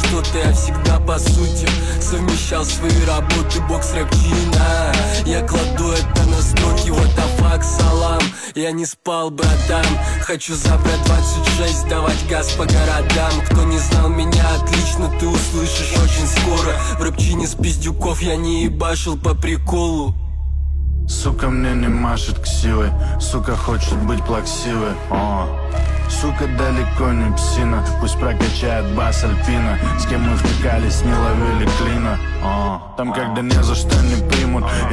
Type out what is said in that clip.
что-то, я всегда по сути совмещал свои работы, бокс, рэп, чина. Я кладу это на строки, вот афак, салам. Я не спал, братан, хочу забрать 26, давать газ по городам. Кто не знал меня отлично, ты услышишь очень скоро. В рэпчине с пиздюков я не ебашил по приколу. Сука мне не машет ксивой, сука хочет быть плаксивой. Сука далеко не псина, пусть прокачает бас Альпина. С кем мы втыкались, не ловили клина. Там когда не за что не примут,